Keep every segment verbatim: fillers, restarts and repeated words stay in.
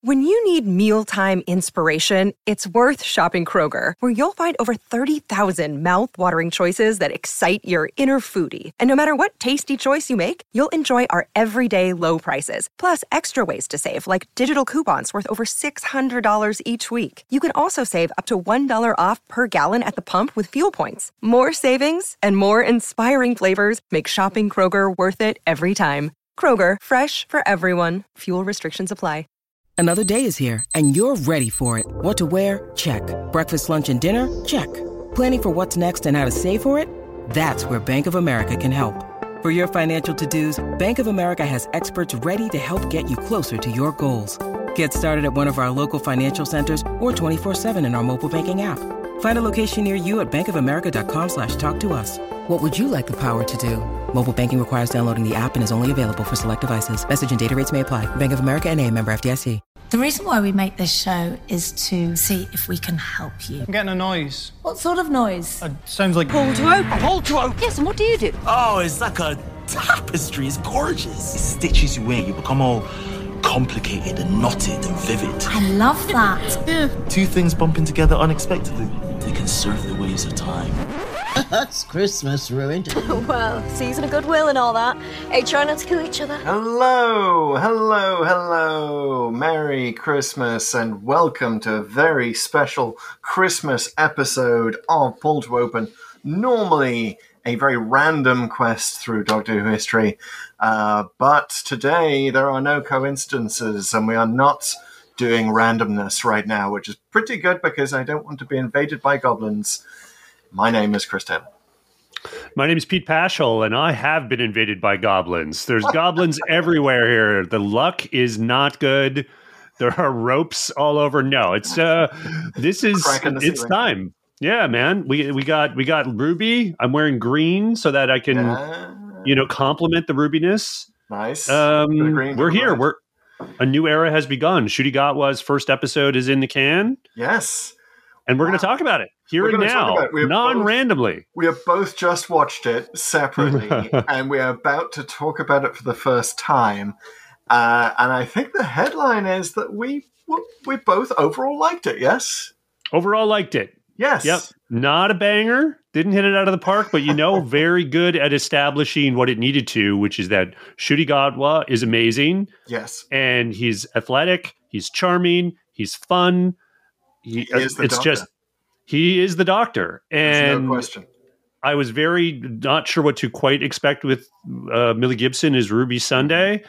When you need mealtime inspiration, it's worth shopping Kroger, where you'll find over thirty thousand mouth-watering choices that excite your inner foodie. And no matter what tasty choice you make, you'll enjoy our everyday low prices, plus extra ways to save, like digital coupons worth over six hundred dollars each week. You can also save up to one dollar off per gallon at the pump with fuel points. More savings and more inspiring flavors make shopping Kroger worth it every time. Kroger, fresh for everyone. Fuel restrictions apply. Another day is here, and you're ready for it. What to wear? Check. Breakfast, lunch, and dinner? Check. Planning for what's next and how to save for it? That's where Bank of America can help. For your financial to-dos, Bank of America has experts ready to help get you closer to your goals. Get started at one of our local financial centers or twenty-four seven in our mobile banking app. Find a location near you at bankofamerica.com slash talk to us. What would you like the power to do? Mobile banking requires downloading the app and is only available for select devices. Message and data rates may apply. Bank of America N A, member F D I C. The reason why we make this show is to see if we can help you. I'm getting a noise. What sort of noise? It sounds like... Pull to open. Pull to open! Yes, and what do you do? Oh, it's like a tapestry. It's gorgeous. It stitches you in. You become all complicated and knotted and vivid. I love that. Yeah. Two things bumping together unexpectedly. They can surf the waves of time. That's Christmas ruined. Well, season of goodwill and all that. Hey, try not to kill each other. Hello, hello, hello. Merry Christmas and welcome to a very special Christmas episode of Pull to Open. Normally a very random quest through Doctor Who history, uh, but today there are no coincidences and we are not doing randomness right now, which is pretty good because I don't want to be invaded by goblins. My name is Chris Taylor. My name is Pete Paschal, and I have been invaded by goblins. There's goblins everywhere here. The luck is not good. There are ropes all over. No, it's uh, this is it's time. Yeah, man. We we got we got Ruby. I'm wearing green so that I can yeah. you know complement the rubiness. Nice. Um, we're here. We're a new era has begun. Ncuti Gatwa's first episode is in the can. Yes. And we're wow. going to talk about it here we're and now, non-randomly. Both, we have both just watched it separately, and we are about to talk about it for the first time. Uh, and I think the headline is that we we both overall liked it, yes? Overall liked it. Yes. Yep. Not a banger. Didn't hit it out of the park, but, you know, very good at establishing what it needed to, which is that Ncuti Gatwa is amazing. Yes. And he's athletic. He's charming. He's fun. He, he is the it's doctor. just he is the doctor, and There's no question. I was very not sure what to quite expect with uh, Millie Gibson as Ruby Sunday,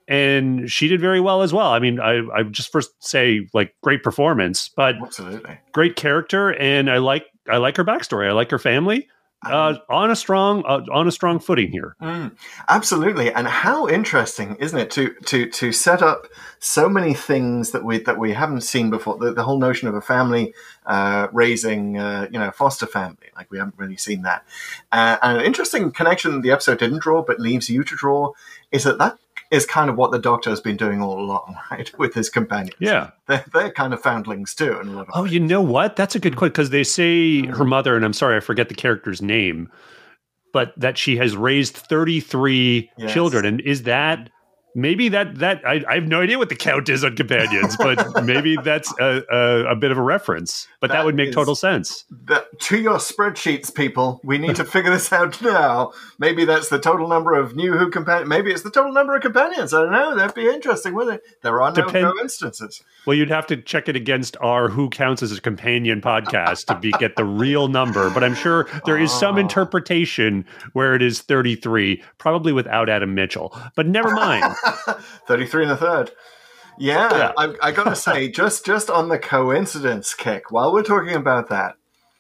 and she did very well as well. I mean, I I just first say like great performance, but absolutely great character, and I like I like her backstory. I like her family. Uh, on a strong uh, on a strong footing here. Mm, absolutely, and how interesting, isn't it, to to to set up so many things that we that we haven't seen before. The, the whole notion of a family uh, raising, uh, you know, foster family, like we haven't really seen that. Uh, and an interesting connection the episode didn't draw, but leaves you to draw, is that that is kind of what the Doctor has been doing all along, right, with his companions. Yeah. They're, they're kind of foundlings too. In a lot of oh, ways. You know what? That's a good question, because they say her mother, and I'm sorry, I forget the character's name, but that she has raised thirty-three yes. children. And is that... Maybe that, that I, I have no idea what the count is on companions, but maybe that's a, a, a bit of a reference. But that, that would make total sense. That, to your spreadsheets, people, we need to figure this out now. Maybe that's the total number of new Who companions. Maybe it's the total number of companions. I don't know. That'd be interesting, wouldn't it? There are no, Depend- no instances. Well, you'd have to check it against our Who Counts as a Companion podcast to be, get the real number. But I'm sure there is oh. some interpretation where it is thirty-three, probably without Adam Mitchell. But never mind. thirty-three and a third. Yeah, yeah. I, I got to say, just just on the coincidence kick, while we're talking about that,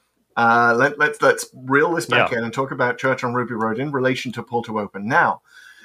uh, let, let's let's reel this back yeah. in and talk about Church on Ruby Road in relation to Pull to Open. Now,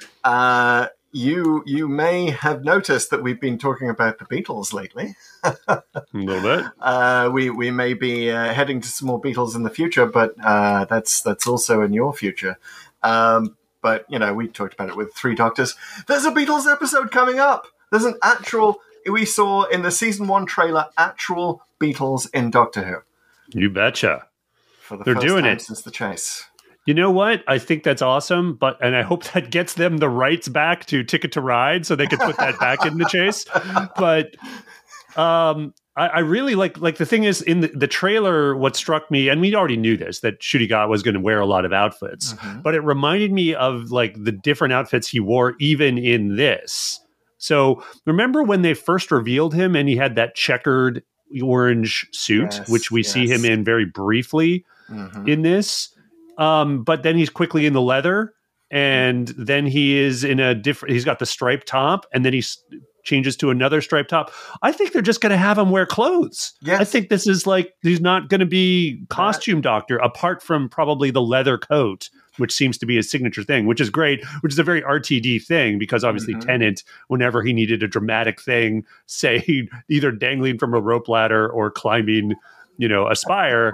uh, you you may have noticed that we've been talking about the Beatles lately. A little bit. Uh, we we may be uh, heading to some more Beatles in the future, but uh, that's that's also in your future. Um, But, you know, we talked about it with Three Doctors. There's a Beatles episode coming up. There's an actual, we saw in the season one trailer, actual Beatles in Doctor Who. You betcha. For the They're first doing time it. since the chase. You know what? I think that's awesome, but and I hope that gets them the rights back to Ticket to Ride so they could put that back in the chase. But Um, I, I really like like the thing is in the, the trailer. What struck me, and we already knew this, that Ncuti Gat was going to wear a lot of outfits, mm-hmm. but it reminded me of like the different outfits he wore even in this. So remember when they first revealed him, and he had that checkered orange suit, yes, which we yes. see him in very briefly mm-hmm. in this. Um, but then he's quickly in the leather, and then he is in a different. He's got the striped top, and then he's. changes to another striped top. I think they're just going to have him wear clothes. Yes. I think this is like, he's not going to be costume doctor apart from probably the leather coat, which seems to be his signature thing, which is great, which is a very R T D thing because obviously mm-hmm. Tennant, whenever he needed a dramatic thing, say either dangling from a rope ladder or climbing, you know, a spire,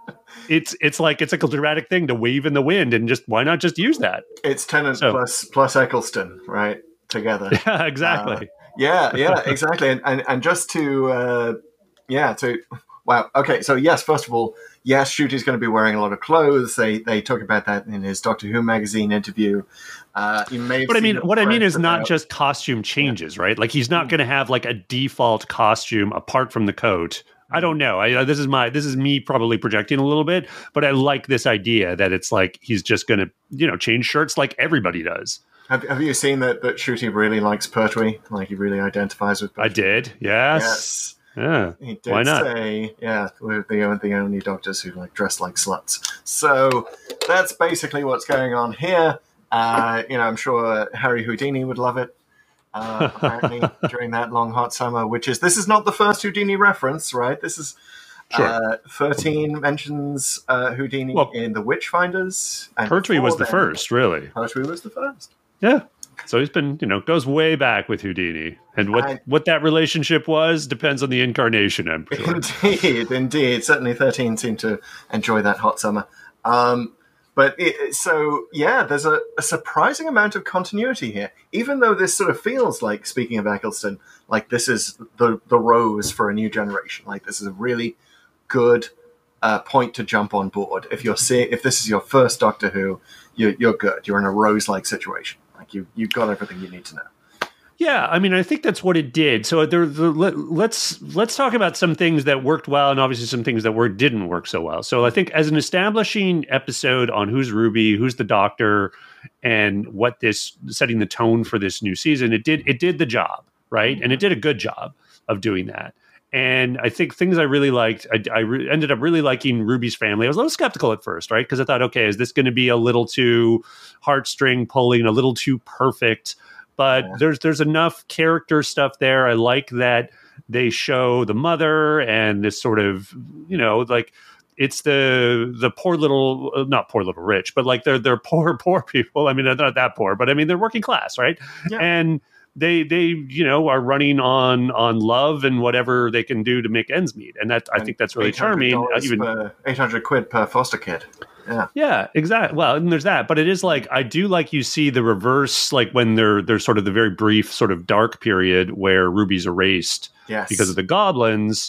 it's it's like it's like a dramatic thing to wave in the wind, and just why not just use that? It's Tennant so, plus plus Eccleston, right? Together. Yeah, exactly. Uh, Yeah, yeah, exactly. And, and and just to, uh, yeah, to, wow. Okay, so yes, first of all, yes, Ncuti's going to be wearing a lot of clothes. They they talk about that in his Doctor Who magazine interview. Uh, you may have but I mean, what I mean is about, not just costume changes, yeah. right? Like he's not going to have like a default costume apart from the coat. I don't know. I, this is my this is me probably projecting a little bit, but I like this idea that it's like he's just going to, you know, change shirts like everybody does. Have, have you seen that, that Ncuti really likes Pertwee? Like, he really identifies with Pertwee? I did, yes. Yes. Yeah. He did Why not? say, yeah, we're the, the only doctors who, like, dress like sluts. So that's basically what's going on here. Uh, you know, I'm sure Harry Houdini would love it, uh, apparently, during that long, hot summer, which is, this is not the first Houdini reference, right? This is... Sure. Uh, thirteen mentions uh, Houdini well, in The Witchfinders. And Pertwee was the then, first, really. Pertwee was the first. Yeah. So he's been, you know, goes way back with Houdini. And what, I, what that relationship was depends on the incarnation, I'm sure. Indeed, indeed. Certainly thirteen seemed to enjoy that hot summer. Um, but it, so, yeah, there's a, a surprising amount of continuity here. Even though this sort of feels like, speaking of Eccleston, like this is the, the rose for a new generation. Like this is a really good uh, point to jump on board. If you're see- if this is your first Doctor Who, you're, you're good. You're in a Rose-like situation. Like you, you've got everything you need to know. Yeah, I mean, I think that's what it did. So there, the, let, let's let's talk about some things that worked well, and obviously some things that were didn't work so well. So I think as an establishing episode on who's Ruby, who's the Doctor, and what this setting the tone for this new season, it did it did the job, right? And it did a good job of doing that. And I think things I really liked, I, I re- ended up really liking Ruby's family. I was a little skeptical at first, right? Because I thought, okay, is this going to be a little too heartstring pulling, a little too perfect? But yeah. there's there's enough character stuff there. I like that they show the mother and this sort of, you know, like it's the the poor little, not poor little rich, but like they're they're poor poor people. I mean, they're not that poor, but I mean they're working class, right? Yeah. And They, they, you know, are running on on love and whatever they can do to make ends meet, and that and I think that's really charming. Even eight hundred quid per foster kid. Yeah, yeah, exactly. Well, and there's that, but it is like I do like you see the reverse, like when they're there's sort of the very brief, sort of dark period where Ruby's erased yes. because of the goblins.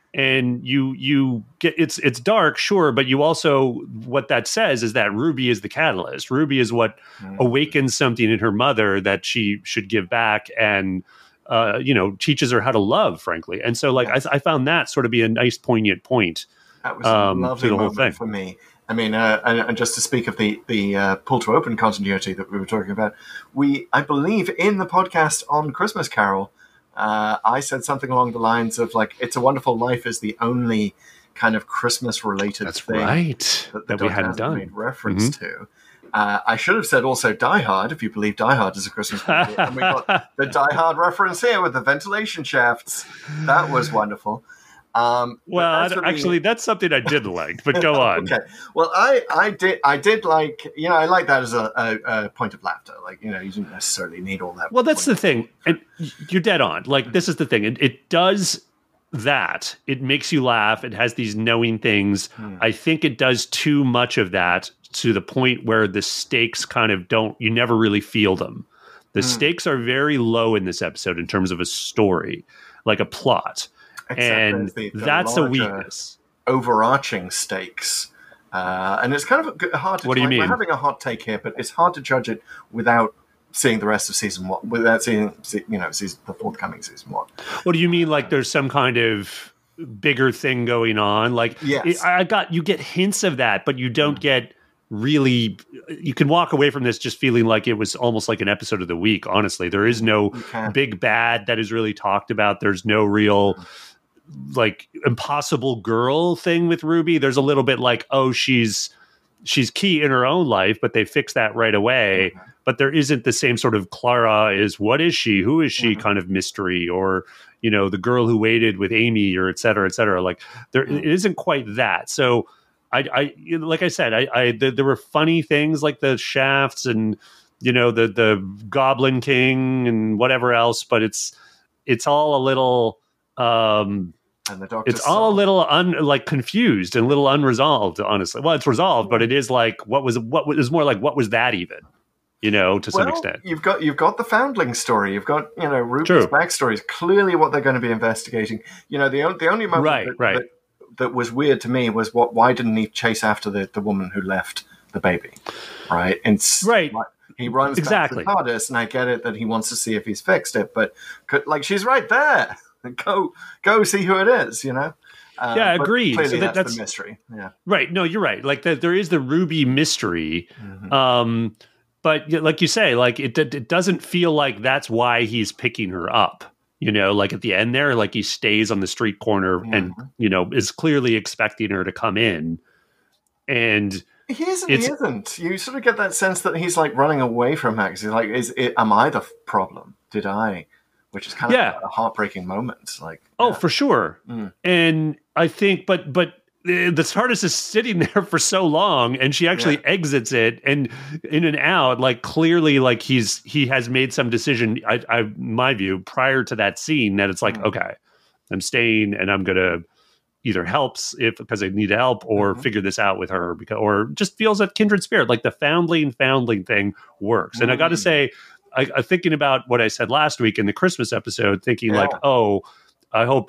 And you you get it's it's dark, sure, but you also what that says is that Ruby is the catalyst. Ruby is what mm. awakens something in her mother that she should give back, and uh, you know teaches her how to love, frankly. And so, like yes. I, I found that sort of be a nice, poignant point. That was um, a lovely the whole moment thing. for me. I mean, uh, and, and just to speak of the the uh, pull to open continuity that we were talking about, we I believe in the podcast on Christmas Carol. Uh, I said something along the lines of like, "It's a Wonderful Life" is the only kind of Christmas-related That's thing right. that, that we hadn't done made reference mm-hmm. to. Uh, I should have said also Die Hard, if you believe Die Hard is a Christmas movie. And we got the Die Hard reference here with the ventilation shafts. That was wonderful. Um, well, I, actually, the, that's something I did like, but go on. Okay. Well, I, I did I did like, you know, I like that as a, a, a point of laughter. Like, you know, you didn't necessarily need all that. Well, that's the thing. And you're dead on. Like, this is the thing. It, it does that. It makes you laugh. It has these knowing things. Hmm. I think it does too much of that to the point where the stakes kind of don't, you never really feel them. The hmm. stakes are very low in this episode in terms of a story, like a plot. Except and the, the that's a weakness. Overarching stakes. Uh, and it's kind of hard to What do you like, mean? We're having a hot take here, but it's hard to judge it without seeing the rest of season one, without seeing, you know, season, the forthcoming season one. What do you mean? Like there's some kind of bigger thing going on? Like, yes. I got, you get hints of that, but you don't get really, you can walk away from this just feeling like it was almost like an episode of the week. Honestly, there is no big bad that is really talked about. There's no real like impossible girl thing with Ruby. There's a little bit like, oh, she's, she's key in her own life, but they fix that right away. Mm-hmm. But there isn't the same sort of Clara is, what is she? Who is she? Mm-hmm. Kind of mystery, or, you know, the girl who waited with Amy, or et cetera, et cetera. Like there, mm-hmm. it isn't quite that. So I, I, like I said, I, I the, there were funny things like the shafts and, you know, the, the Goblin King and whatever else, but it's, it's all a little, um, and the Doctor's it's all song. a little un, like confused and a little unresolved, honestly. Well, it's resolved, but it is like, what was, what was more like, what was that even? You know, to well, some extent. You've got you've got the Foundling story. You've got, you know, Ruby's True. backstory is clearly what they're going to be investigating. You know, the, the only moment right, that, right. that, that was weird to me was what why didn't he chase after the, the woman who left the baby? Right? And right. Like, he runs exactly. back to the TARDIS, and I get it that he wants to see if he's fixed it, but could, like she's right there. Go go see who it is, you know? Uh, yeah, agreed. Clearly so that, that's, that's the mystery. Yeah. Right. No, you're right. Like the, there is the Ruby mystery. Mm-hmm. Um But like you say, like it, it doesn't feel like that's why he's picking her up. You know, like at the end there, like he stays on the street corner mm-hmm. and, you know, is clearly expecting her to come in. And he isn't. He isn't. You sort of get that sense that he's like running away from her. 'Cause he's like, "Is it? Am I the f- problem? Did I?" Which is kind of yeah. a heartbreaking moment. Like, oh, yeah. for sure. Mm. And I think, but but. The TARDIS is sitting there for so long, and she actually yeah. exits it, and in and out, like clearly, like he's he has made some decision. I, I my view prior to that scene that it's like, mm. okay, I'm staying, and I'm gonna either helps if because I need help, or mm-hmm. figure this out with her, because or just feels that kindred spirit, like the foundling foundling thing works. Mm. And I got to say, I, I thinking about what I said last week in the Christmas episode, thinking yeah. like, oh, I hope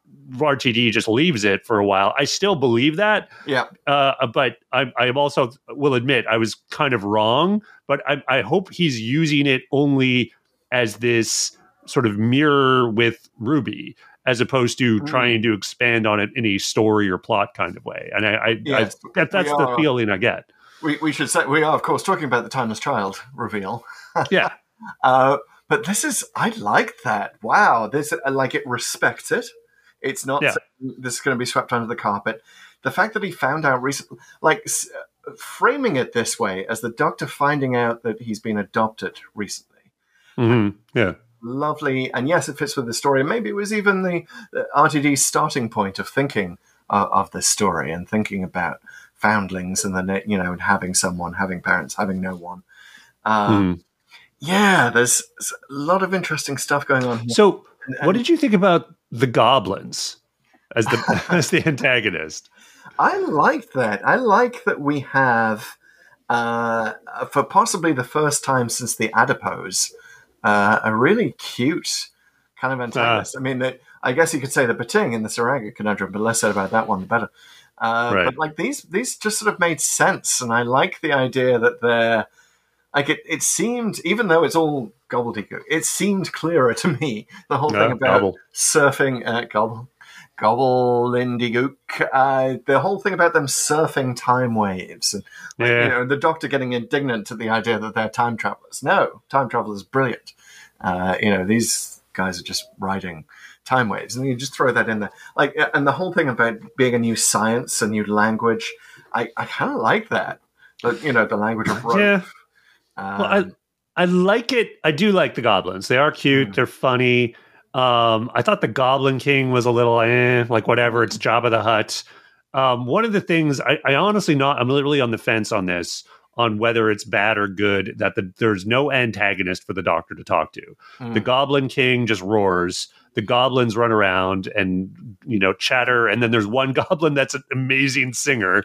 R T D just leaves it for a while. I still believe that. Yeah. Uh, but I, I also will admit I was kind of wrong, but I, I hope he's using it only as this sort of mirror with Ruby, as opposed to mm. trying to expand on it in a story or plot kind of way. And I, I, yes, I that, that's the feeling I get. We, we should say, we are, of course, talking about the Timeless Child reveal. yeah. Uh, but this is, I like that. Wow. This, like, it respects it. It's not yeah. this is going to be swept under the carpet. The fact that he found out recently, like uh, framing it this way as the Doctor finding out that he's been adopted recently. Mm-hmm. Yeah. Lovely. And yes, it fits with the story. And maybe it was even the, the R T D's starting point of thinking uh, of this story and thinking about foundlings and then, you know, and having someone, having parents, having no one. Um, mm. Yeah, there's, there's a lot of interesting stuff going on here. So and, and, what did you think about the goblins as the as the antagonist? I like that. I like that we have, uh, for possibly the first time since the Adipose, uh, a really cute kind of antagonist. Uh, I mean, that I guess you could say the Bating in the Saraga conundrum, but less said about that one, the better. Uh, right. But like these, these just sort of made sense, and I like the idea that they're like it. It seemed, even though it's all gobbledygook, it seemed clearer to me, the whole no, thing about gobble. surfing uh, gobble gobbledyggook, uh, the whole thing about them surfing time waves, and like, yeah. you know, the Doctor getting indignant at the idea that they're time travelers. No, time travel is brilliant. Uh, you know, these guys are just riding time waves, and you just throw that in there. Like, and the whole thing about being a new science, a new language, I, I kind of like that. But you know, the language of rope. Yeah. Um, well, I I like it. I do like the goblins. They are cute. Mm. They're funny. Um, I thought the Goblin King was a little eh, like whatever. It's Jabba the Hutt. Um, one of the things I, I honestly not. I'm really on the fence on this, on whether it's bad or good that the, there's no antagonist for the Doctor to talk to. Mm. The Goblin King just roars. The goblins run around and, you know, chatter. And then there's one goblin that's an amazing singer.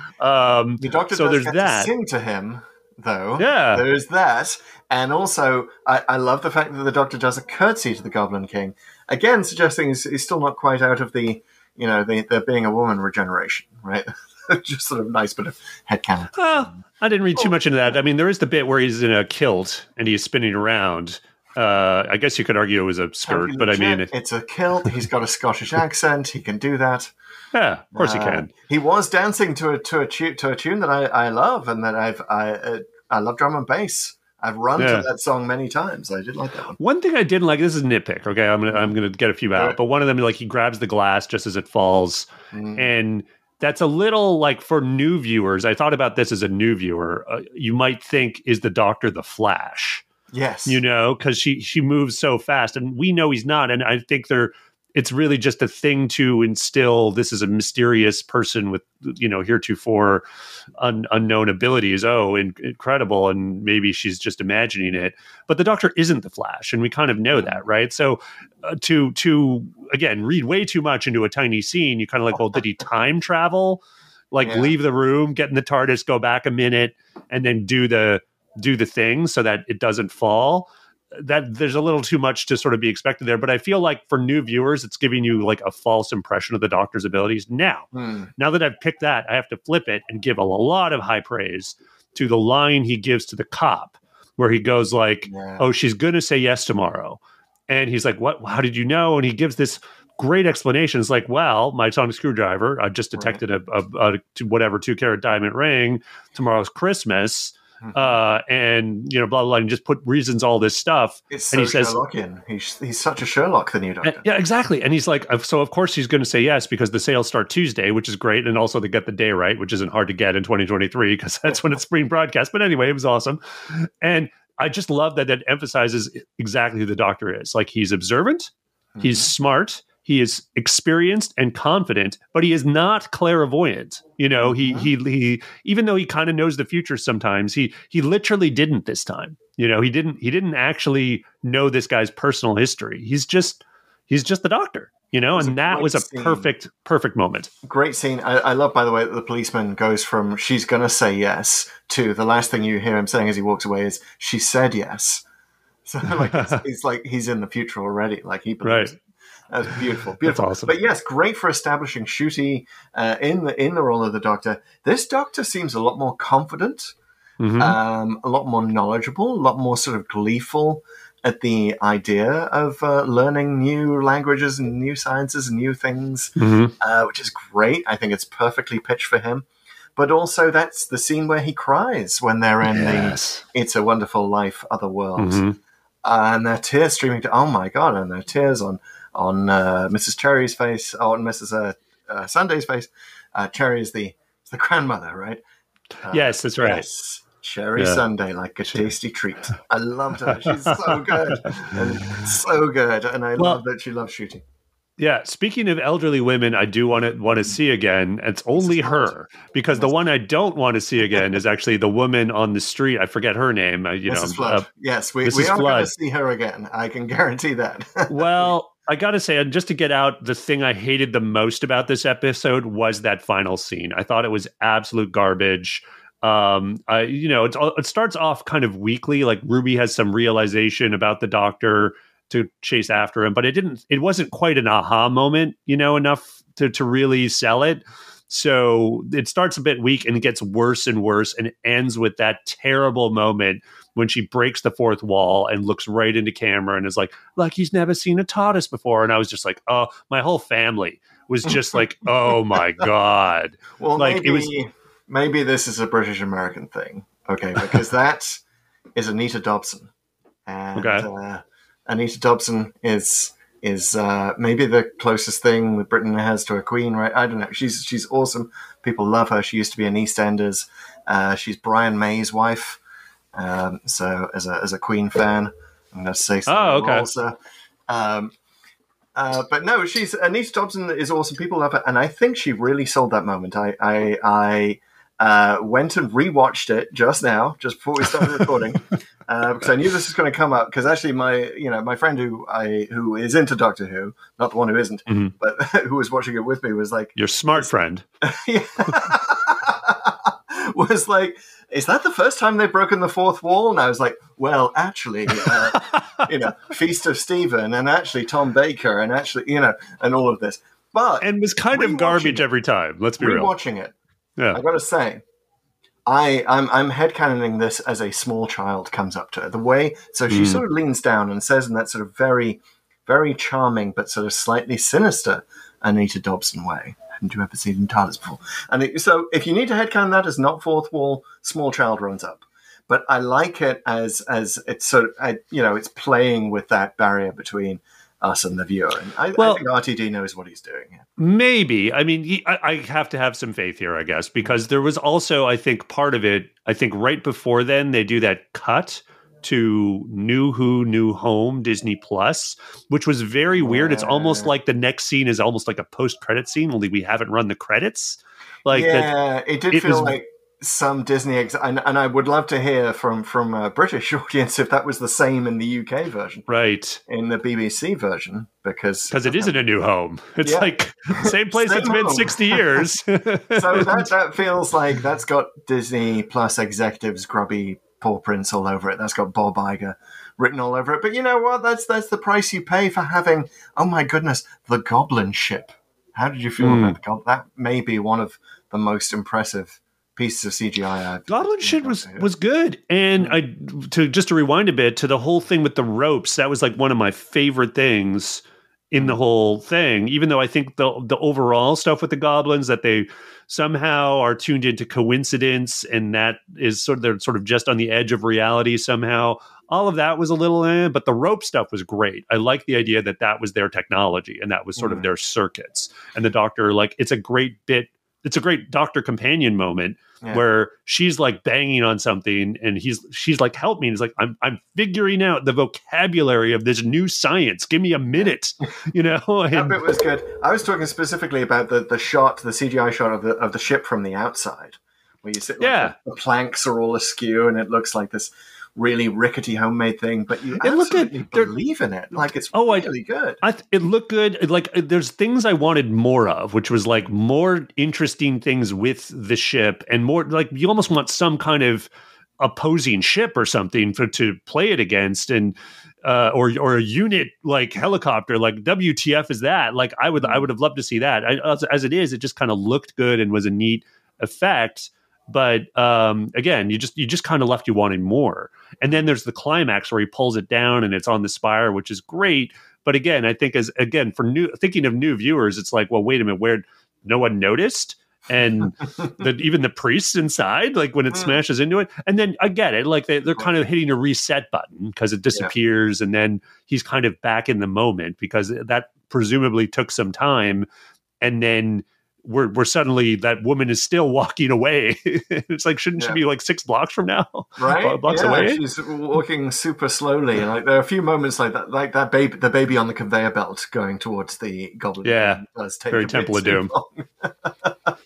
Um, the Doctor so does there's get that. to sing to him, though. Yeah. There's that. And also, I, I love the fact that the Doctor does a curtsy to the Goblin King. Again, suggesting he's, he's still not quite out of the, you know, the, the being a woman regeneration, right? just sort of nice bit of headcanon. Well, I didn't read too much into that. I mean, there is the bit where he's in a kilt and he's spinning around. Uh, I guess you could argue it was a skirt, Totally but I legit. mean, it, it's a kilt. He's got a Scottish accent. He can do that. yeah, of course Uh, he can. He was dancing to a to a tune to a tune that I, I love and that I've I uh, I love drum and bass. I've run Yeah. to that song many times. I did like that one. One thing I didn't like, this is a nitpick, okay? I'm gonna I'm gonna get a few out, Sure. but one of them, like he grabs the glass just as it falls, Mm. and that's a little like for new viewers. I thought about this as a new viewer. Uh, you might think, is the Doctor the Flash? Yes, You know, because she she moves so fast, and we know he's not. And I think they're it's really just a thing to instill. This is a mysterious person with, you know, heretofore un, unknown abilities. Oh, in, incredible. And maybe she's just imagining it. But the Doctor isn't the Flash. And we kind of know that, right? So uh, to, to again, read way too much into a tiny scene, you kind of like, well, did he time travel? Like Yeah. leave the room, get in the TARDIS, go back a minute, and then do the do the thing so that it doesn't fall. That there's a little too much to sort of be expected there, but I feel like for new viewers, it's giving you like a false impression of the Doctor's abilities. Now, Hmm. now that I've picked that, I have to flip it and give a lot of high praise to the line he gives to the cop, where he goes like, Yeah. "Oh, she's going to say yes tomorrow," and he's like, "What? How did you know?" And he gives this great explanation. It's like, "Well, my sonic screwdriver. I just detected a, a, a whatever two carat diamond ring. Tomorrow's Christmas." Uh, and you know, blah blah blah, and just put reasons all this stuff. It's and so he says, Sherlockian. He's he's such a Sherlock, the new Doctor. and- yeah, exactly. And he's like, so of course he's going to say yes because the sales start Tuesday, which is great, and also they get the day right, which isn't hard to get in twenty twenty-three because that's when it's spring broadcast. But anyway, it was awesome, and I just love that that emphasizes exactly who the Doctor is. Like he's observant, he's smart. He is experienced and confident, but he is not clairvoyant. You know, he he he. Even though he kind of knows the future, sometimes he he literally didn't this time. You know, he didn't he didn't actually know this guy's personal history. He's just he's just the Doctor. You know, It was and a that great was a scene. perfect perfect moment. Great scene. I, I love, by the way, that the policeman goes from "she's gonna say yes" to the last thing you hear him saying as he walks away is "she said yes." So like it's, it's like he's in the future already. Like he believes. Right. That's beautiful, beautiful. awesome. But yes, great for establishing Ncuti uh, in the in the role of the Doctor. This Doctor seems a lot more confident, Mhm. um, a lot more knowledgeable, a lot more sort of gleeful at the idea of uh, learning new languages and new sciences and new things, Mhm. uh, which is great. I think it's perfectly pitched for him. But also, that's the scene where he cries when they're in Yes. the "It's a Wonderful Life" other world, Mhm. uh, and their tears streaming to oh my god, and their tears on on uh, Missus Cherry's face, on Missus Uh, uh, Sunday's face. Uh, Cherry is the is the grandmother, right? Uh, Yes, that's right. Yes. Cherry Yeah. Sunday, like a tasty treat. I loved her. She's so good. And so good. And I Well- love that she loves shooting. Yeah, speaking of elderly women, I do want to want to see again. It's only her because the one I don't want to see again is actually the woman on the street. I forget her name. uh, You Missus know, Flood. uh, yes, we, we Missus are going Flood. to see her again. I can guarantee that. well, I got to say, and just to get out, the thing I hated the most about this episode was that final scene. I thought it was absolute garbage. Um, I, you know, it's, it starts off kind of weakly. Like Ruby has some realization about the Doctor to chase after him, but it didn't. It wasn't quite an aha moment, you know, enough to to really sell it. So it starts a bit weak and it gets worse and worse, and it ends with that terrible moment when she breaks the fourth wall and looks right into camera and is like, like he's never seen a TARDIS before. And I was just like, oh, my whole family was just like, oh my God. well, like maybe, it was, maybe this is a British American thing. Okay, because that is Anita Dobson. And Okay. uh, Anita Dobson is is uh, maybe the closest thing that Britain has to a queen, right? I don't know. She's she's awesome. People love her. She used to be in EastEnders. Uh, she's Brian May's wife. Um, so as a as a Queen fan, I'm going to say something Oh, okay. also. Um, uh, but no, she's Anita Dobson is awesome. People love her, and I think she really sold that moment. I I, I uh, went and rewatched it just now, just before we started recording, uh, because I knew this was going to come up. Because actually, my you know my friend who I who is into Doctor Who, not the one who isn't, Mhm. but who was watching it with me, was like, your smart friend. was like, is that the first time they've broken the fourth wall? And I was like, well, actually, uh, you know, Feast of Stephen, and actually Tom Baker, and actually, you know, and all of this. But And was kind of rewatching garbage it- every time. Let's be real. rewatching it, Yeah. I gotta say, I, I'm I'm headcanoning this as a small child comes up to her. The way, so she Mm. sort of leans down and says in that sort of very, very charming but sort of slightly sinister Anita Dobson way. Haven't you ever seen in TARDIS before? And it, so if you need to headcanon that as not fourth wall, small child runs up. But I like it as as it's sort of, I, you know, it's playing with that barrier between us and the viewer. And I, Well- I think R T D knows what he's doing here. Maybe. I mean, he- I, I have to have some faith here, I guess, because there was also, I think, part of it, I think right before then, they do that cut to New Who, New Home, Disney Plus, which was very weird. It's almost like the next scene is almost like a post-credit scene, only we haven't run the credits. Like yeah, that, it did it feel was- like some Disney, ex- and, and I would love to hear from from a British audience if that was the same in the U K version, right. in the B B C version, because Because it isn't a new home. It's Yeah. like same place Same it's been home. sixty years. So that that feels like that's got Disney Plus executives' grubby paw prints all over it. That's got Bob Iger written all over it. But you know what? That's that's the price you pay for having, oh my goodness, the Goblin ship. How did you feel Mm. about the Goblin? That may be one of the most impressive pieces of C G I I've Goblin seen shit across was here. was good, and I to just to rewind a bit to the whole thing with the ropes. That was like one of my favorite things in the whole thing. Even though I think the the overall stuff with the goblins that they somehow are tuned into coincidence, and that is sort of they're sort of just on the edge of reality somehow. All of that was a little, eh, but the rope stuff was great. I like the idea that that was their technology and that was sort Mm. of their circuits. And the Doctor, like, it's a great bit. It's a great Doctor companion moment Yeah. where she's like banging on something and he's she's like, help me. And he's like, I'm I'm figuring out the vocabulary of this new science. Give me a minute, you know? That And, bit was good. I was talking specifically about the, the shot, the C G I shot of the of the ship from the outside, where you sit. Like, Yeah. the, the planks are all askew, and it looks like this really rickety homemade thing. But you It looked good. absolutely There- believe in it. Like it's Oh, I- really good. I th- it looked good. It, Like there's things I wanted more of, which was like more interesting things with the ship and more like you almost want some kind of opposing ship or something for to play it against and uh, or or a unit like helicopter. Like W T F is that? Like I would I would have loved to see that. I, as, as it is, it just kind of looked good and was a neat effect. But um, again, you just you just kind of left you wanting more. And then there's the climax where he pulls it down and it's on the spire, which is great. But again, I think as again for new thinking of new viewers, it's like, well, wait a minute, where no one noticed, and the, even the priests inside, like when it smashes into it. And then I get it, like they, they're kind of hitting a reset button because it disappears, and then he's kind of back in the moment because that presumably took some time, and then. We're, we're suddenly that woman is still walking away. It's like, shouldn't Yeah. she be like six blocks from now? Right? Five blocks yeah, away? she's walking super slowly. And like there are a few moments like that, like that baby, the baby on the conveyor belt going towards the goblin. Yeah. does take Very a bit Temple of too Doom. long.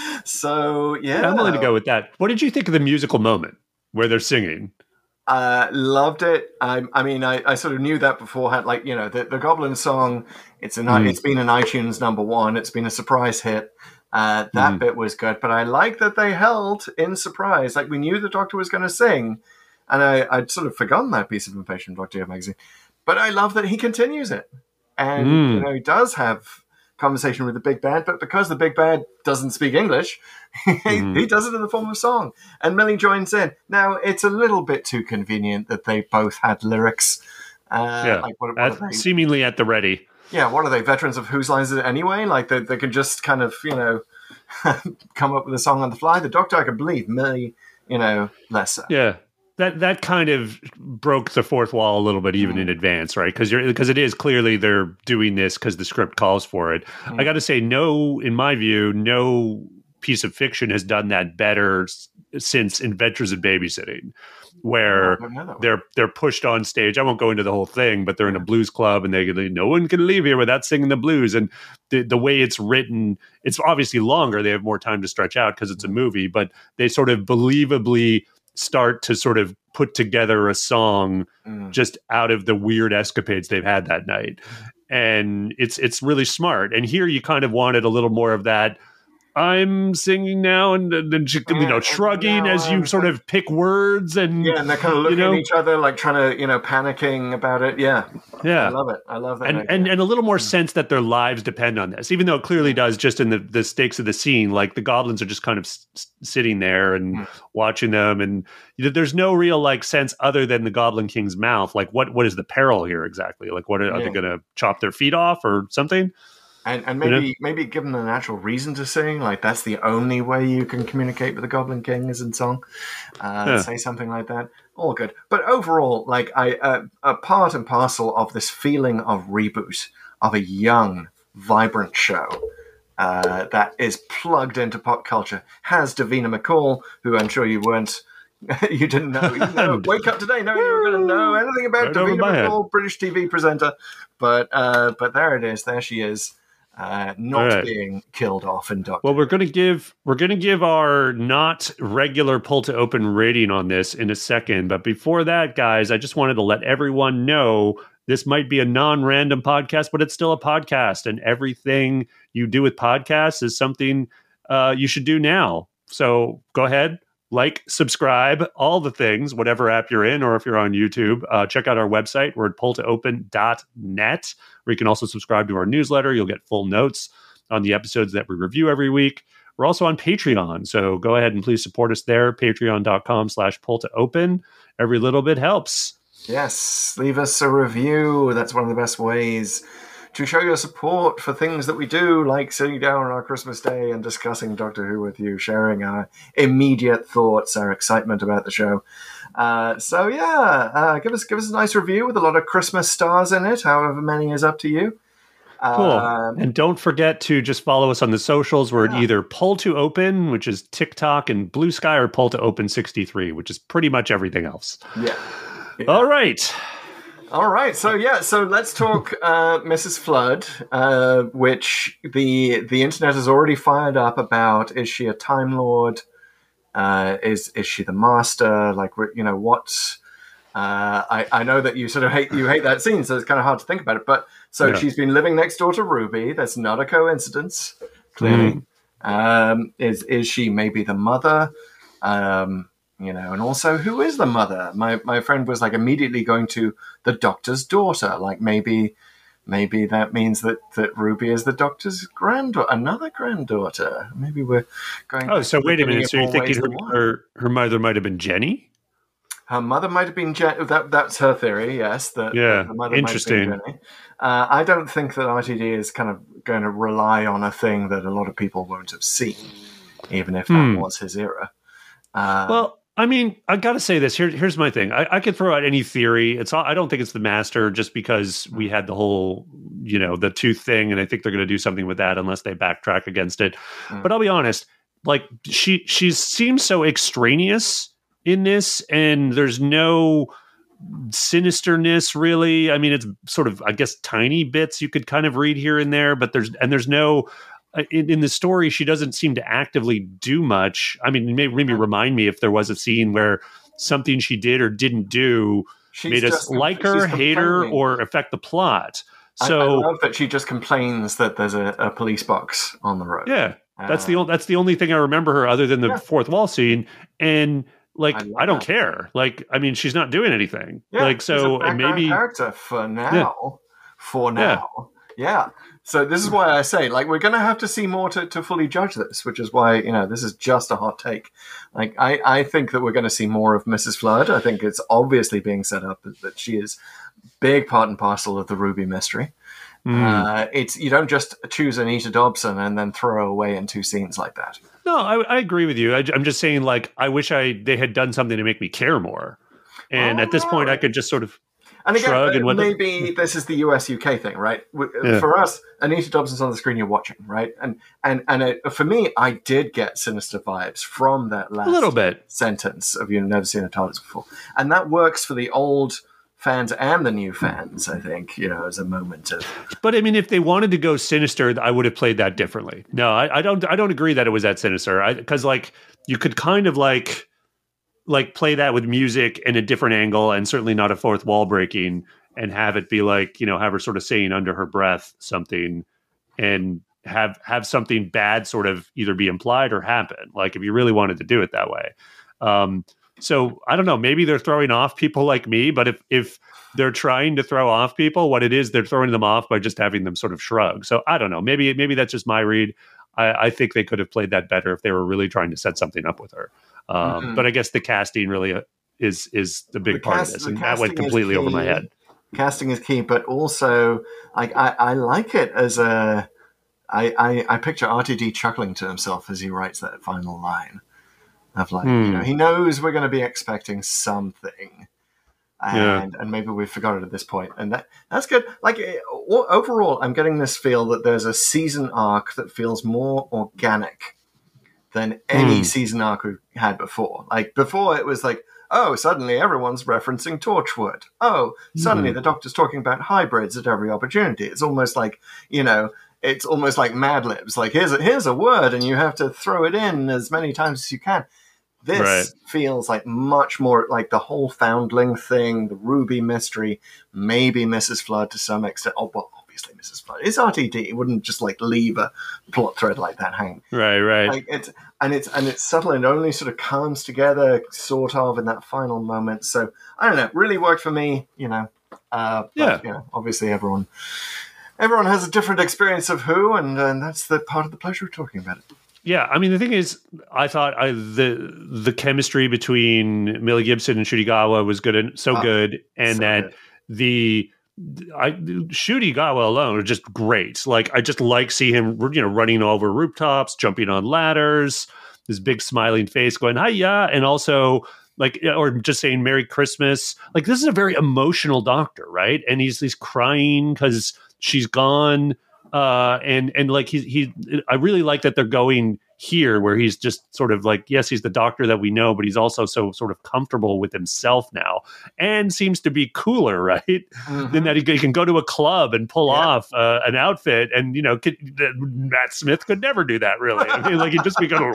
So yeah, Yeah, I'm willing to go with that. What did you think of the musical moment where they're singing? Uh, loved it. I, I mean, I, I sort of knew that beforehand. Like, you know, the, the Goblin song, it's an Mm. it's been an iTunes number one. It's been a surprise hit. Uh, that Mm. bit was good, but I like that they held in surprise. Like we knew the Doctor was going to sing, and I, I'd sort of forgotten that piece of information from Doctor Who magazine. But I love that he continues it, and Mm. you know, he does have conversation with the big bad. But because the big bad doesn't speak English, he, Mm. he does it in the form of song, and Millie joins in. Now it's a little bit too convenient that they both had lyrics. Uh, Yeah, like what, what At- are they? seemingly at the ready. Yeah, what are they? Veterans of Whose Lines Is It Anyway? Like they, they could just kind of, you know, come up with a song on the fly. The Doctor, I could believe. Millie, you know, less so. Yeah. That that kind of broke the fourth wall a little bit even in advance, right? Because you're because it is clearly they're doing this because the script calls for it. I got to say, no, in my view, no piece of fiction has done that better s- since Adventures in Babysitting, where I don't know that one. they're they're pushed on stage. I won't go into the whole thing, but they're in a blues club and they no one can leave here without singing the blues. And the the way it's written, it's obviously longer. They have more time to stretch out because it's a movie, but they sort of believably start to sort of put together a song Mm. just out of the weird escapades they've had that night. And it's it's really smart. And here you kind of wanted a little more of that I'm singing now, and then you know, shrugging as you sort of pick words, and yeah, and they're kind of looking you know, at each other, like trying to, you know, panicking about it. Yeah, yeah, I love it. I love that, and and, and a little more sense that their lives depend on this, even though it clearly does, just in the the stakes of the scene. Like the goblins are just kind of s- sitting there and mm. watching them, and you know, there's no real like sense other than the Goblin King's mouth. Like, what what is the peril here exactly? Like, what are, are yeah. they going to chop their feet off or something? And and maybe you know? maybe give them a natural reason to sing. Like that's the only way you can communicate with the Goblin King is in song. Uh, yeah. Say something like that. All good. But overall, like I, uh, a part and parcel of this feeling of reboot of a young, vibrant show uh, that is plugged into pop culture has Davina McCall, who I'm sure you weren't. you didn't know. You know wake up today knowing you were going to know anything about right Davina McCall, head. British T V presenter. But uh, but there it is. There she is. Uh, not right. being killed off in Doctor. Well, we're going to give we're going to give our not regular Pull to Open rating on this in a second, but before that, guys, I just wanted to let everyone know this might be a non-random podcast, but it's still a podcast, and everything you do with podcasts is something uh, you should do now. So go ahead. Like, subscribe, all the things, whatever app you're in, or if you're on YouTube, uh, check out our website. We're at pull to open dot net, where you can also subscribe to our newsletter. You'll get full notes on the episodes that we review every week. We're also on Patreon, so go ahead and please support us there, patreon.com slash pull to open. Every little bit helps. Yes, leave us a review. That's one of the best ways to show your support for things that we do, like sitting down on our Christmas Day and discussing Doctor Who with you, sharing our immediate thoughts, our excitement about the show. Uh, so yeah, uh, give us give us a nice review with a lot of Christmas stars in it, however many is up to you. Cool. Um, and don't forget to just follow us on the socials. We're yeah. at either Pull to Open, which is TikTok and Blue Sky, or Pull to Open sixty-three, which is pretty much everything else. Yeah. yeah. All right. All right, so yeah, so let's talk uh, Missus Flood, uh, which the the internet has already fired up about. Is she a Time Lord? Uh, is is she the Master? Like, you know, what? Uh, I I know that you sort of hate you hate that scene, so it's kind of hard to think about it. But so yeah. she's been living next door to Ruby. That's not a coincidence, clearly. Mm. Um, is is she maybe the mother? Um, You know, and also, who is the mother? My my friend was like immediately going to the Doctor's daughter. Like maybe, maybe that means that, that Ruby is the Doctor's granddaughter, another granddaughter. Maybe we're going. Oh, so wait a minute. So you're thinking her, her her mother might have been Jenny? Her mother might have been Jenny. That that's her theory. Yes. That, yeah. That the mother interesting. Might have been Jenny. Uh, I don't think that R T D is kind of going to rely on a thing that a lot of people won't have seen, even if that hmm. was his era. Uh, well. I mean, I got to say this. Here, here's my thing. I, I could throw out any theory. It's all, I don't think it's the Master, just because we had the whole, you know, the tooth thing, and I think they're going to do something with that unless they backtrack against it. Mm. But I'll be honest, like she she seems so extraneous in this, and there's no sinisterness really. I mean, it's sort of, I guess, tiny bits you could kind of read here and there, but there's and there's no. In, in the story, she doesn't seem to actively do much. I mean, maybe, maybe remind me if there was a scene where something she did or didn't do she's made us like her, hate her, or affect the plot. So I, I love that she just complains that there's a, a police box on the road. Yeah, that's uh, the that's the only thing I remember her other than the yeah. fourth wall scene. And like, I, I don't that. care. Like, I mean, she's not doing anything. Yeah, like, so she's a maybe character for now. Yeah. For now, yeah. yeah. So this is why I say, like, we're going to have to see more to, to fully judge this, which is why, you know, this is just a hot take. Like, I, I think that we're going to see more of Missus Flood. I think it's obviously being set up that she is big part and parcel of the Ruby mystery. Mm. Uh, it's you don't just choose Anita Dobson and then throw her away in two scenes like that. No, I, I agree with you. I, I'm just saying, like, I wish I they had done something to make me care more. And oh, at this no. point, I could just sort of And again, Shrug and maybe the, this is the U S U K thing, right? Yeah. For us, Anita Dobson's on the screen, you're watching, right? And and and it, for me, I did get sinister vibes from that last a little bit sentence of "You've never seen a TARDIS before," and that works for the old fans and the new fans. I think, you know, as a moment of. But I mean, if they wanted to go sinister, I would have played that differently. No, I, I don't. I don't agree that it was that sinister. Because like you could kind of like. like play that with music in a different angle and certainly not a fourth wall breaking and have it be like, you know, have her sort of saying under her breath something and have have something bad sort of either be implied or happen. Like if you really wanted to do it that way. Um, so I don't know, maybe they're throwing off people like me, but if if they're trying to throw off people, what it is, they're throwing them off by just having them sort of shrug. So I don't know, maybe maybe that's just my read. I, I think they could have played that better if they were really trying to set something up with her. Um, mm-hmm. But I guess the casting really uh, is is the big the part cast, of this, and that went completely over my head. Casting is key, but also like I, I like it as a I, I I picture R T D chuckling to himself as he writes that final line of like hmm. you know he knows we're going to be expecting something, and yeah. and maybe we've forgotten it at this point, and that that's good. Like overall, I'm getting this feel that there's a season arc that feels more organic than any hmm. season arc we've had before. Like before, it was like, oh, suddenly everyone's referencing Torchwood. Oh, suddenly mm. the Doctor's talking about hybrids at every opportunity. It's almost like, you know, it's almost like Mad Libs. Like, here's a, here's a word, and you have to throw it in as many times as you can. This right. feels like much more like the whole Foundling thing, the Ruby mystery, maybe Missus Flood to some extent. Oh, well, obviously Missus Flood. It's R T D. It wouldn't just like leave a plot thread like that hanging. Right, right. Like it's and it's and it's subtle and only sort of comes together sort of in that final moment. So I don't know, it really worked for me, you know. Uh, but, yeah. You know, obviously everyone everyone has a different experience of Who, and, and that's the part of the pleasure of talking about it. Yeah, I mean the thing is, I thought I, the the chemistry between Millie Gibson and Ncuti Gatwa was good and so oh, good, and so that good. the I Ncuti Gatwa alone are just great. Like I just like see him, you know, running over rooftops, jumping on ladders, this big smiling face going hiya, and also like or just saying Merry Christmas. Like this is a very emotional Doctor, right? And he's he's crying because she's gone. Uh, and, and like he, he, I really like that they're going here where he's just sort of like, yes, he's the Doctor that we know, but he's also so sort of comfortable with himself now and seems to be cooler, right? Mm-hmm. Than that he, he can go to a club and pull yeah. off uh, an outfit. And, you know, could, uh, Matt Smith could never do that really. I mean, like he'd just be going,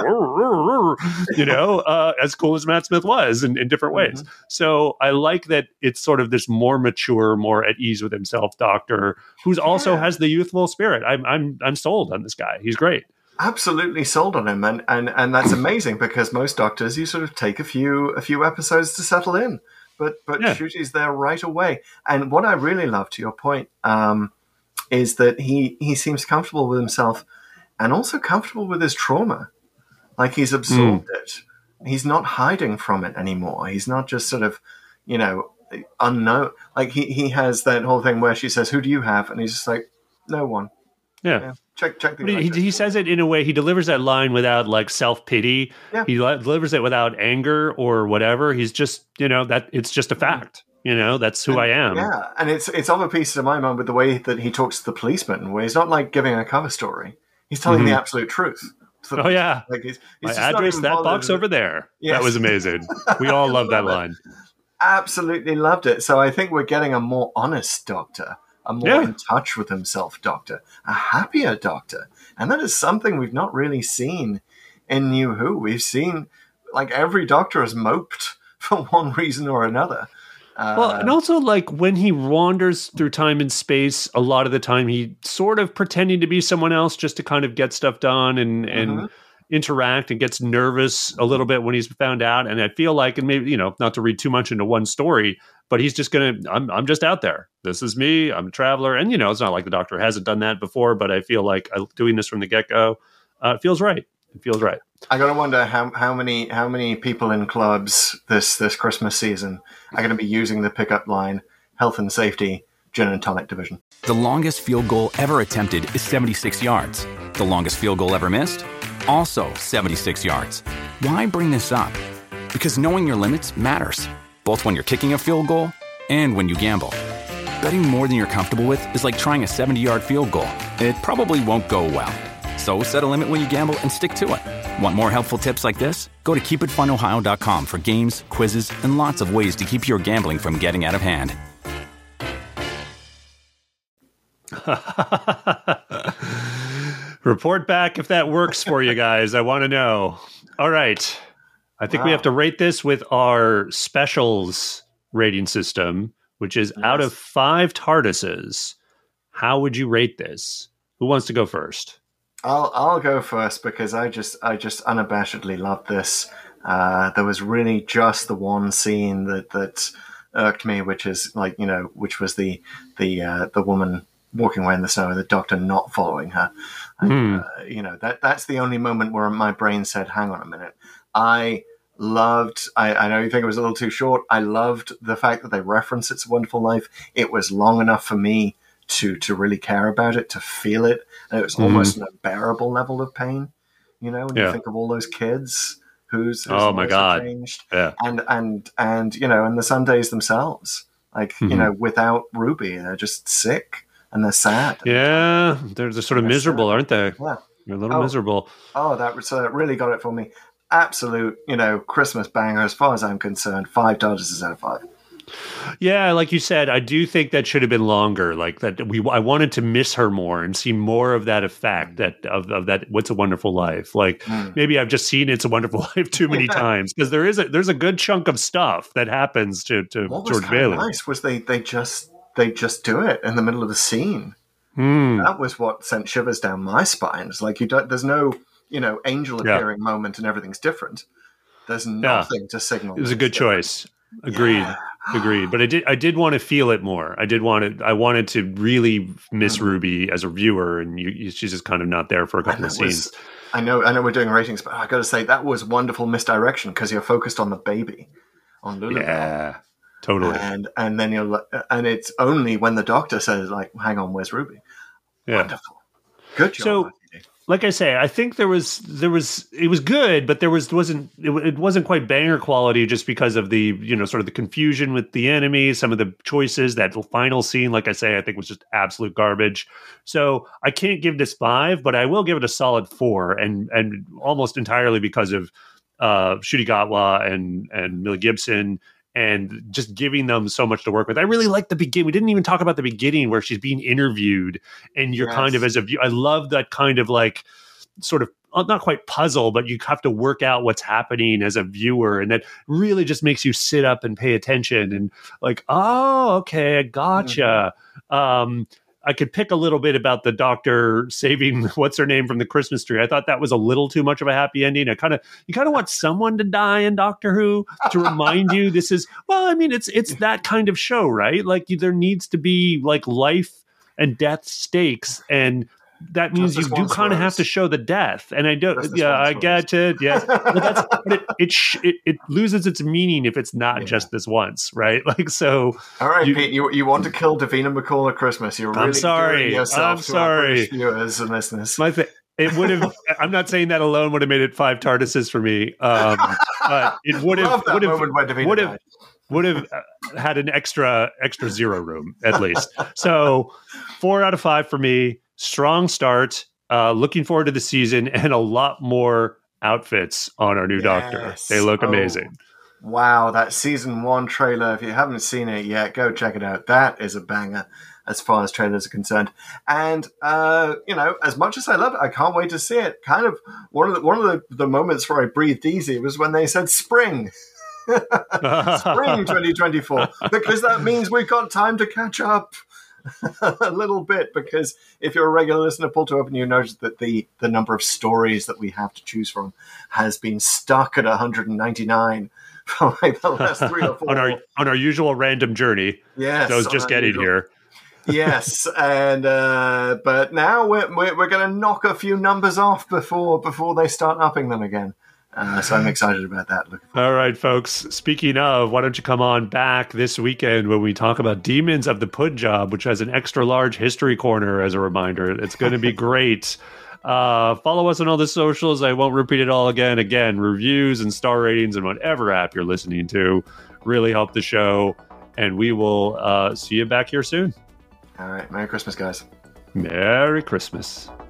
you know, uh, as cool as Matt Smith was in, in different ways. Mm-hmm. So I like that it's sort of this more mature, more at ease with himself Doctor who's also yeah. has the youthful spirit. I'm, I'm, I'm sold on this guy. He's great. Absolutely sold on him, and, and and that's amazing because most Doctors you sort of take a few a few episodes to settle in, but but yeah. Ncuti's there right away. And what I really love, to your point, um, is that he he seems comfortable with himself, and also comfortable with his trauma. Like he's absorbed mm. it. He's not hiding from it anymore. He's not just sort of, you know, unknown. Like he he has that whole thing where she says, "Who do you have?" And he's just like, "No one." Yeah. yeah. Check, check the he, he says it in a way, he delivers that line without like self-pity. Yeah. He li- delivers it without anger or whatever. He's just, you know, that it's just a fact. You know, that's who and, I am. Yeah. And it's it's of a piece to my mind with the way that he talks to the policeman, where he's not like giving a cover story. He's telling mm-hmm. the absolute truth. So, oh, yeah. Like he's, he's My address, that box over there. Yes. That was amazing. We all love that line. Absolutely loved it. So I think we're getting a more honest Doctor. A more yeah. in touch with himself Doctor, a happier Doctor. And that is something we've not really seen in New Who. We've seen, like, every Doctor has moped for one reason or another. Uh, well, and also, like, when he wanders through time and space, a lot of the time he sort of pretending to be someone else just to kind of get stuff done and, and mm-hmm. interact, and gets nervous a little bit when he's found out. And I feel like, and maybe, you know, not to read too much into one story, but he's just going to, I'm I'm just out there. This is me. I'm a traveler. And, you know, it's not like the Doctor hasn't done that before, but I feel like doing this from the get-go, uh, it feels right. It feels right. I got to wonder how, how many how many people in clubs this, this Christmas season are going to be using the pickup line, health and safety, gin and tonic division. The longest field goal ever attempted is seventy-six yards. The longest field goal ever missed? Also seventy-six yards. Why bring this up? Because knowing your limits matters, both when you're kicking a field goal and when you gamble. Betting more than you're comfortable with is like trying a seventy-yard field goal. It probably won't go well. So set a limit when you gamble and stick to it. Want more helpful tips like this? Go to keep it fun ohio dot com for games, quizzes, and lots of ways to keep your gambling from getting out of hand. Report back if that works for you guys. I want to know. All right. I think wow. we have to rate this with our specials rating system, which is yes. out of five TARDISes. How would you rate this? Who wants to go first? I'll I'll go first because I just I just unabashedly love this. Uh, there was really just the one scene that that irked me, which is like you know, which was the the uh, the woman walking away in the snow and the doctor not following her. And, Mm. uh, you know that that's the only moment where my brain said, "Hang on a minute." I loved. I, I know you think it was a little too short. I loved the fact that they reference "It's a Wonderful Life." It was long enough for me to to really care about it, to feel it. And it was almost Mhm. an unbearable level of pain. You know, when Yeah. you think of all those kids whose, whose Oh my lives are God. changed, Yeah. and and and you know, and the Sundays themselves, like you Mhm. know, without Ruby, they're just sick and they're sad. Yeah, they're, they're sort of They're miserable, sad. aren't they? Yeah. They're a little Oh. miserable. Oh, that was, uh, really got it for me. Absolute, you know, Christmas banger as far as I'm concerned. Five TARDISes out of five. Yeah, like you said, I do think that should have been longer. Like that, we I wanted to miss her more and see more of that effect that of, of that. What's a Wonderful Life? Like Mm. maybe I've just seen It's a Wonderful Life too many Yeah. times because there is a there's a good chunk of stuff that happens to to What was George kind of Bailey. nice was they they just they just do it in the middle of the scene. Hmm. That was what sent shivers down my spine. It's like you don't. There's no, you know, angel Yeah. appearing moment, and everything's different. There's nothing to signal. It was a that good it's different. choice. Agreed. Yeah. Agreed. But I did I did want to feel it more. I did want to I wanted to really miss Mhm. Ruby as a viewer, and you, you, she's just kind of not there for a couple And of that was- scenes. I know, I know, we're doing ratings, but I got to say that was wonderful misdirection because you're focused on the baby, on Lulu. Yeah. Totally. And and then you're like- and it's only when the doctor says like, "Hang on, where's Ruby?" Yeah. Wonderful, good job. So- I think. Like I say, I think there was there was it was good, but there was wasn't it, it wasn't quite banger quality just because of the you know sort of the confusion with the enemy, some of the choices. That final scene, like I say, I think was just absolute garbage. So I can't give this five, but I will give it a solid four, and and almost entirely because of uh, Ncuti Gatwa and and Millie Gibson. And just giving them so much to work with. I really like the beginning. We didn't even talk about the beginning where she's being interviewed, and you're kind of Yes. as a view. I love that kind of like sort of uh, not quite puzzle, but you have to work out what's happening as a viewer, and that really just makes you sit up and pay attention and like, oh, okay, I gotcha. Um, I could pick a little bit about the doctor saving what's her name from the Christmas tree. I thought that was a little too much of a happy ending. I kind of you kind of want someone to die in Doctor Who to remind you this is well. I mean, it's it's that kind of show, right? Like there needs to be like life and death stakes, and that means Justice you do wants kind of have words. to show the death. And I don't. Justice Yeah, wants I get it. Yes, but that's but it it, sh- it it loses its meaning if it's not Yeah. just this once, right? Like so. All right, You- Pete, you you want to kill Davina McCall at Christmas? You're I'm really sorry. doing yourself I'm to our British sorry. viewers and listeners. My th- it would have. I'm not saying that alone would have made it five TARDISes for me, um, but it would have Love that would have moment when Davina would have died. would have uh, had an extra extra zero room at least. So four out of five for me. Strong start. Uh, looking forward to the season and a lot more outfits on our new Doctor. Yes. They look Oh. amazing. Wow, that season one trailer, if you haven't seen it yet, go check it out. That is a banger as far as trailers are concerned. And, uh, you know, as much as I love it, I can't wait to see it. Kind of one of the, one of the, the moments where I breathed easy was when they said spring. Spring twenty twenty-four. Because that means we've got time to catch up a little bit. Because if you're a regular listener, Pull to Open, you notice that the, the number of stories that we have to choose from has been stuck at one hundred ninety-nine for like the last three or four. on our on our usual random journey. Yes, Those on just our getting usual- here. Yes, and uh, but now we're we're, we're going to knock a few numbers off before before they start upping them again. Uh, so I'm excited about that. Looking forward. All right, folks. Speaking of, why don't you come on back this weekend when we talk about Demons of the Punjab, which has an extra large history corner as a reminder. It's going to be great. Uh, follow us on all the socials. I won't repeat it all again. Again, reviews and star ratings and whatever app you're listening to really help the show. And we will uh, see you back here soon. All right, Merry Christmas, guys. Merry Christmas.